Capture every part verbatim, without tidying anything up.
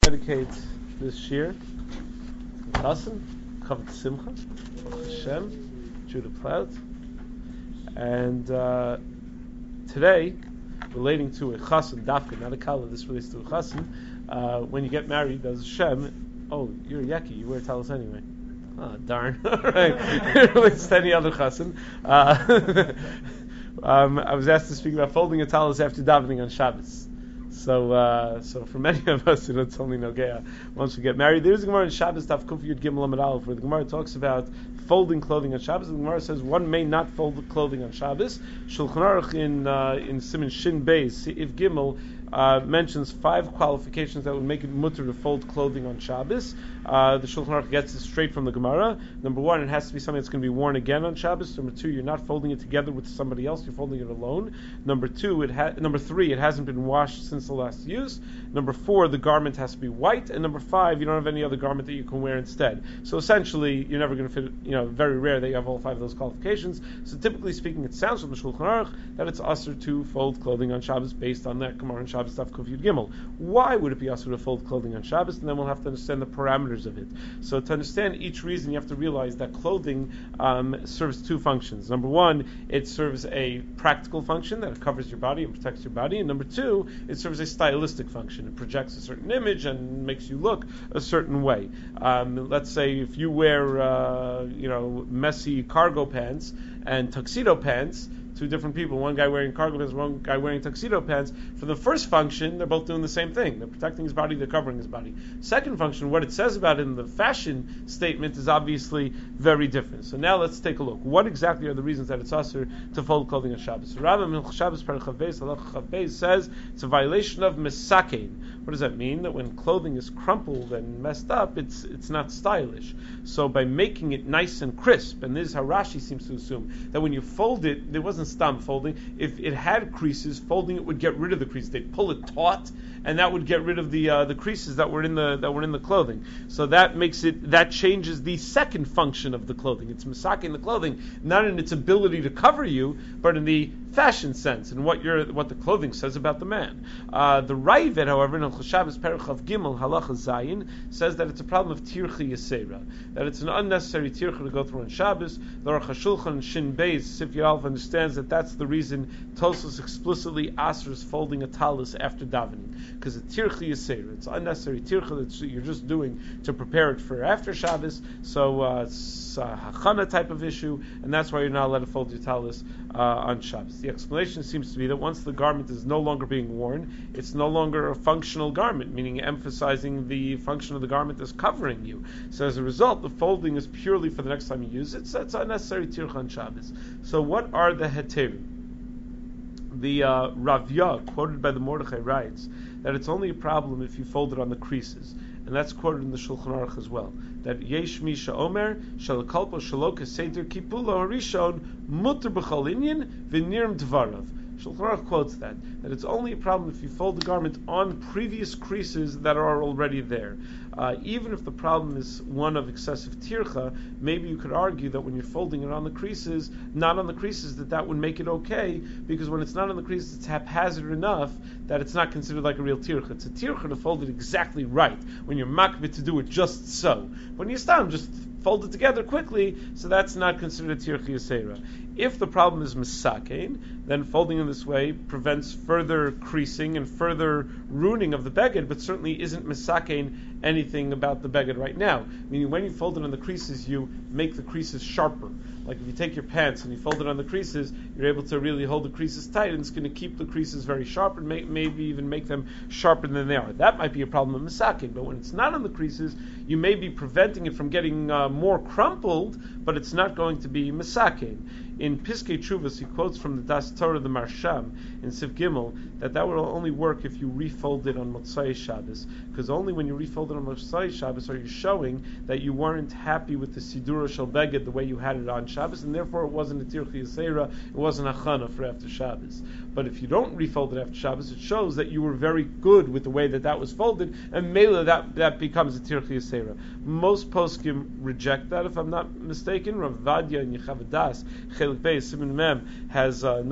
Dedicate this shir Chassan, Kavod Simcha, Hashem, Judah Plout, and uh, today, relating to a Chassan, Dafka, not a Kala, this relates to a Chassan. Uh, when you get married, does Hashem, oh, you're a Yeki, you wear talis anyway. Ah, darn. Alright, it relates to any other Chassan. Uh, um, I was asked to speak about folding a talis after davening on Shabbos. So, uh, so for many of us, you know, it's only Nogea once we get married. There's a Gemara in Shabbos, Daf Kuf Yud Gimel Amud Aleph, where the Gemara talks about folding clothing on Shabbos. The Gemara says one may not fold clothing on Shabbos. Shulchan Aruch in uh, in Siman Shin Beis, if Gimel, uh, mentions five qualifications that would make it mutter to fold clothing on Shabbos. Uh, the Shulchan Aruch gets it straight from the Gemara. Number one, it has to be something that's going to be worn again on Shabbos. Number two, you're not folding it together with somebody else; you're folding it alone. Number two, it ha- number three, it hasn't been washed since the last use. Number four, the garment has to be white, and number five, you don't have any other garment that you can wear instead. So essentially, you're never going to fit. You know, very rare that you have all five of those qualifications. So typically speaking, it sounds from the Shulchan Aruch that it's usher to fold clothing on Shabbos based on that Gemara on Shabbos Daf Kuf Yud Gimel. Why would it be usher to fold clothing on Shabbos? And then we'll have to understand the parameters of it. So to understand each reason, you have to realize that clothing um, serves two functions. Number one, it serves a practical function that it covers your body and protects your body, and number two, it serves a stylistic function. It projects a certain image and makes you look a certain way. Um, let's say if you wear, uh, you know, messy cargo pants and tuxedo pants, two different people, one guy wearing cargo pants, one guy wearing tuxedo pants. For the first function, they're both doing the same thing. They're protecting his body, they're covering his body. Second function, what it says about it in the fashion statement is obviously very different. So now let's take a look. What exactly are the reasons that it's usher to fold clothing on Shabbos? Rambam Shabbos Perek Chav Beis Halacha Chav Beis says it's a violation of misakein. What does that mean? That when clothing is crumpled and messed up, it's it's not stylish. So by making it nice and crisp, and this is how Rashi seems to assume, that when you fold it, there wasn't stam folding. If it had creases, folding it would get rid of the creases. They'd pull it taut, and that would get rid of the uh, the creases that were in the that were in the clothing. So that makes it that changes the second function of the clothing. It's misaking the clothing, not in its ability to cover you, but in the fashion sense and what your what the clothing says about the man. Uh, the Raavad, however, in Shabbos Perek Chav Gimel Halacha Zayin, says that it's a problem of tircha yisera, that it's an unnecessary tircha to go through on Shabbos. The Aruch HaShulchan Shin Beis Sifyat Aleph understands that that's the reason Tosfos explicitly asks folding a talis after davening, because it's tircha yisera. It's unnecessary tircha that you're just doing to prepare it for after Shabbos. So uh, it's a hachana type of issue, and that's why you're not allowed to fold your talis uh, on Shabbos. The explanation seems to be that once the garment is no longer being worn, it's no longer a functional garment, meaning emphasizing the function of the garment as covering you. So as a result, the folding is purely for the next time you use it, so it's unnecessary tircha on Shabbos. So what are the heterim? The uh, Ravya, quoted by the Mordechai, writes that it's only a problem if you fold it on the creases. And that's quoted in the Shulchan Aruch as well. That Yesh Misha Omer, Shalakalpo Shaloka Seder Kipulo Harishon, Mutter B'chol Inyan, V'nirm Dvarav. Shulchan Aruch quotes that, that it's only a problem if you fold the garment on previous creases that are already there. Uh, even if the problem is one of excessive tircha, maybe you could argue that when you're folding it on the creases, not on the creases, that that would make it okay, because when it's not on the creases, it's haphazard enough that it's not considered like a real tircha. It's a tircha to fold it exactly right, when you're makbid to do it just so. When you stop, just fold it together quickly, so that's not considered a tircha yisera. If the problem is misakein, then folding in this way prevents further creasing and further ruining of the beged, but certainly isn't misakein anything about the beged right now. Meaning when you fold it on the creases, you make the creases sharper. Like if you take your pants and you fold it on the creases, you're able to really hold the creases tight, and it's going to keep the creases very sharp and may, maybe even make them sharper than they are. That might be a problem of misakein, but when it's not on the creases, you may be preventing it from getting uh, more crumpled, but it's not going to be misakein. In Piskei Teshuvos, he quotes from the Das Torah, the Marsham, in Sif Gimel, that that will only work if you refold it on Motzai Shabbos, because only when you refold it on Motzai Shabbos are you showing that you weren't happy with the Sidura Shel Beged the way you had it on Shabbos, and therefore it wasn't a Tircha Yisera, it wasn't a Chana for after Shabbos. But if you don't refold it after Shabbos, it shows that you were very good with the way that that was folded, and Mela, that, that becomes a Tircha Yisera. Most poskim reject that, if I'm not mistaken. Rav Vadia and Yechav Das, Chelik Beis, Siman Mem, has uh, no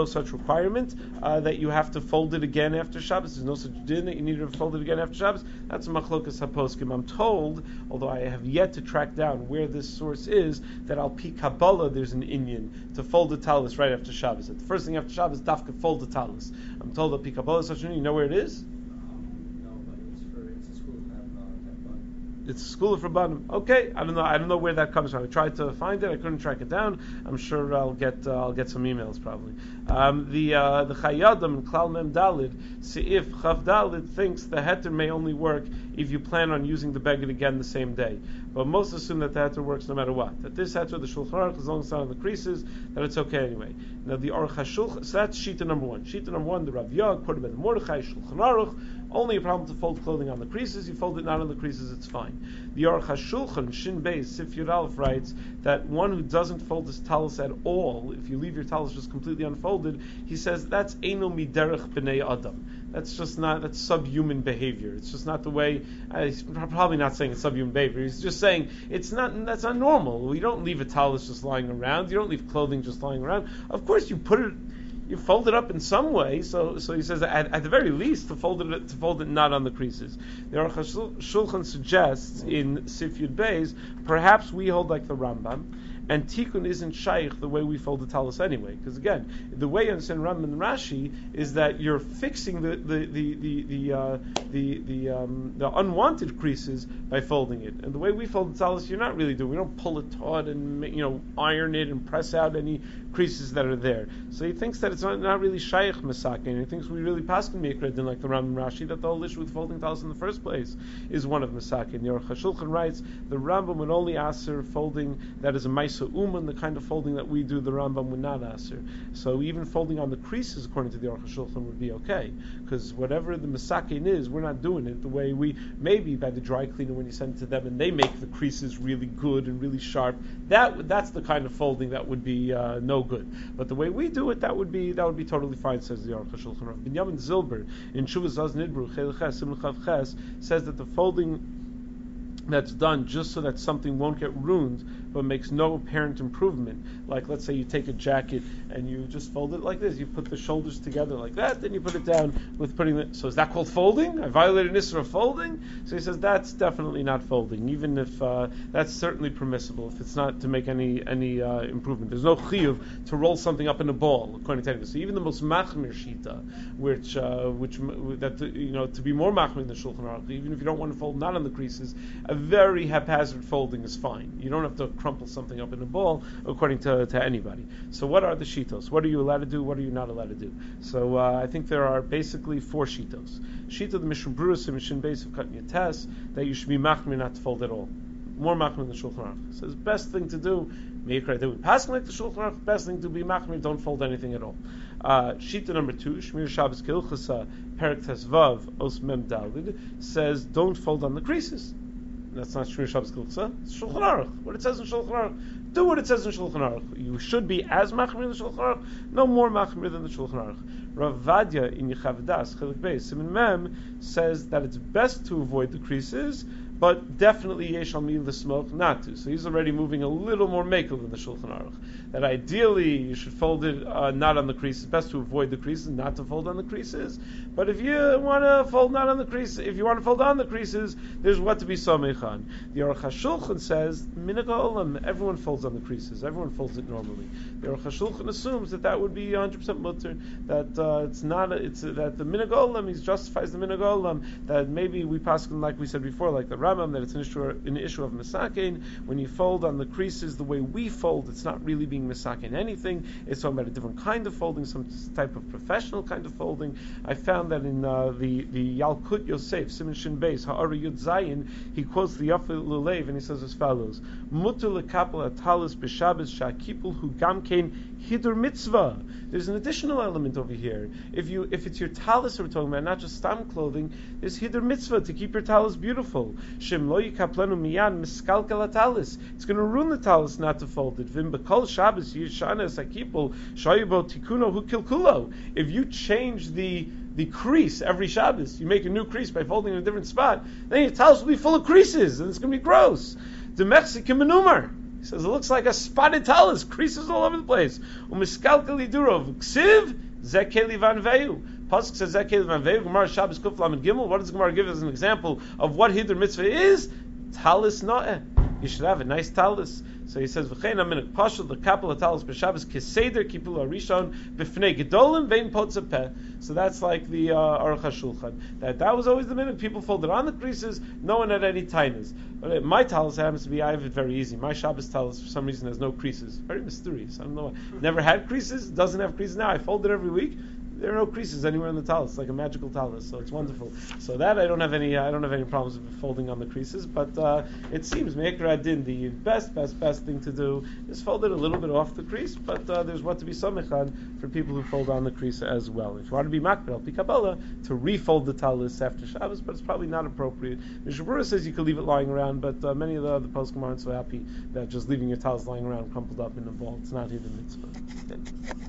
no such requirement uh, that you have to fold it again after Shabbos. There's no such din that you need to fold it again after Shabbos. That's machlokas haposkim. I'm told, although I have yet to track down where this source is, that al pi Kabbalah there's an inyan to fold the talis right after Shabbos. The first thing after Shabbos, dafka fold the talis. I'm told that pi Kabbalah is such an inyan. You know where it is? It's a school of Rabbanim. Okay, I don't know. I don't know where that comes from. I tried to find it. I couldn't track it down. I'm sure I'll get uh, I'll get some emails probably. Um, the uh, the Chayadim in Klal Mem Dalid Seif Chav Dalid thinks the heter may only work if you plan on using the beged again the same day. But most assume that the heter works no matter what. That this heter, the Shulchan Aruch, as long as it's not on the creases, that it's okay anyway. Now the Aruch HaShulchan, so that's Shita number one. Shita number one, the Rav Yod, quoted by the Mordechai, Shulchan Aruch. Only a problem to fold clothing on the creases. You fold it not on the creases, it's fine. The Aruch HaShulchan, Shin Beis, Sif Yud Aleph writes that one who doesn't fold his talis at all, if you leave your talis just completely unfolded, he says that's Eino Miderech B'nei Adam. That's just not, that's subhuman behavior. It's just not the way, uh, he's probably not saying it's subhuman behavior, he's just saying it's not, that's not normal. You don't leave a talis just lying around, you don't leave clothing just lying around. Of course you put it, you fold it up in some way, so so he says at, at the very least to fold it to fold it not on the creases. The Aruch HaShulchan suggests in Sif Yud Beis, perhaps we hold like the Rambam, and Tikkun isn't shaykh the way we fold the talis anyway. Because again, the way you understand Rambam and Rashi is that you're fixing the the the the the uh, the, the, um, the unwanted creases by folding it. And the way we fold the talis, you're not really doing. We don't pull it taut and you know iron it and press out any creases that are there. So he thinks that it's not, not really shaykh masakin. And he thinks we really paskin mikra din like the Rambam and Rashi that the whole issue with folding talis in the first place is one of masakin. The Aruch HaShulchan writes the Rambam would only answer folding that is a mais So uman, the kind of folding that we do, the Rambam would not answer. So even folding on the creases, according to the Aruch HaShulchan, would be okay, because whatever the masakin is, we're not doing it the way we maybe by the dry cleaner when you send it to them and they make the creases really good and really sharp. That that's the kind of folding that would be uh, no good. But the way we do it, that would be that would be totally fine, says the Aruch HaShulchan. Rav Binyamin Zilber in Shuvah Zaz Nidbru Chel Ches Simon Chav Ches says that the folding that's done just so that something won't get ruined but makes no apparent improvement. Like let's say you take a jacket and you just fold it like this. You put the shoulders together like that, then you put it down with putting it. So is that called folding? I violated an issur of folding? So he says that's definitely not folding, even if uh, that's certainly permissible if it's not to make any any uh, improvement. There's no chiyuv to roll something up in a ball, according to Tanakh. So even the most machmir shita, which uh, which that you know to be more machmir than the Shulchan Aruch, even if you don't want to fold not on the creases, a very haphazard folding is fine. You don't have to crumple something up in a ball according to, to anybody. So what are the shitos? What are you allowed to do? What are you not allowed to do? So uh, I think there are basically four shitos. Shita the Mishnah Berurah Mishnah Beis of Katan Yates that you should be machmir not to fold at all. More machmir than the Shulchan Aruch. So the best thing to do, Meikra do passing like the Shulchan Aruch, best thing to be machmir, don't fold anything at all. Uh, Shita number two, Shmir Shabbos Kilchasa Perek Tesvav Os Mem Dalid says don't fold on the creases. That's not Shmir Shabbos Kilchasa. It's Shulchan Aruch. What it says in Shulchan Aruch. Do what it says in Shulchan Aruch. You should be as machmir in the Shulchan Aruch, no more machmir than the Shulchan Aruch. Rav Vadya in Yechav Das Chelik Beis Siman Mem says that it's best to avoid the creases, but definitely yesh al mi l'smoch not to. So he's already moving a little more makel than the Shulchan Aruch. That ideally you should fold it uh, not on the creases. Best to avoid the creases, not to fold on the creases. But if you want to fold not on the creases, if you want to fold on the creases, there's what to be somech on. The Aruch HaShulchan says minhag ha'olam, everyone folds on the creases. Everyone folds it normally. The Aruch HaShulchan assumes that that would be one hundred percent mutter. That uh, it's not. A, it's a, that the minhag ha'olam, he justifies the minhag ha'olam. That maybe we paskin like we said before, like the Rambam, that it's an issue, an issue of misakein. When you fold on the creases the way we fold, it's not really being misakein anything. It's talking about a different kind of folding, some type of professional kind of folding. I found that in uh, the the Yalkut Yosef Siman Shin Beis Ha'ara Yud Zayin, he quotes the Yafil Lulev and he says as follows: Mutter lekapel atalis b'Shabbos sha'kipul hu gamkein hidur mitzvah. There's an additional element over here. If you if it's your talis we're talking about, not just stam clothing, there's hidur mitzvah to keep your talis beautiful. Shem lo yikaplenu miyan miskalkel talis. It's going to ruin the talis not to fold it. Vim b'kol Shabbos yishana sakipul shaybo tikuno hu kilkulo. If you change the the crease every Shabbos, you make a new crease by folding in a different spot, then your talis will be full of creases and it's going to be gross. The Mexican manumar. He says, it looks like a spotted talus, creases all over the place. Umiskalkali durov, ksiv, zekeli van veyu. Pasuk says zekeli van veyu, Gemara Shabbos Kuf Lamed Gimel. What does Gemara give as an example of what Hiddur Mitzvah is? Talis no'eh. You should have a nice talus. So he says, "V'chein aminik pashul the kapel talus b'Shabbos kiseder kipul arishon b'fnei gedolim vein potzapeh." So that's like the uh, Aruch HaShulchan. That that was always the minute people folded on the creases. No one had any tainas. But my talus happens to be I have it very easy. My Shabbos talus for some reason has no creases. Very mysterious. I don't know why. Never had creases. Doesn't have creases now. I fold it every week. There are no creases anywhere in the talus. It's like a magical talus, so it's wonderful. So that I don't have any, I don't have any problems with folding on the creases. But uh, it seems Me'ikra Adin, the best, best, best thing to do is fold it a little bit off the crease. But uh, there's what to be samichan for people who fold on the crease as well. If you want to be makbel pikabella to refold the talus after Shabbos, but it's probably not appropriate. Mishnah Berurah says you could leave it lying around, but uh, many of the other poskim aren't so happy that just leaving your talus lying around crumpled up in a ball. It's not hidden mitzvah. Okay.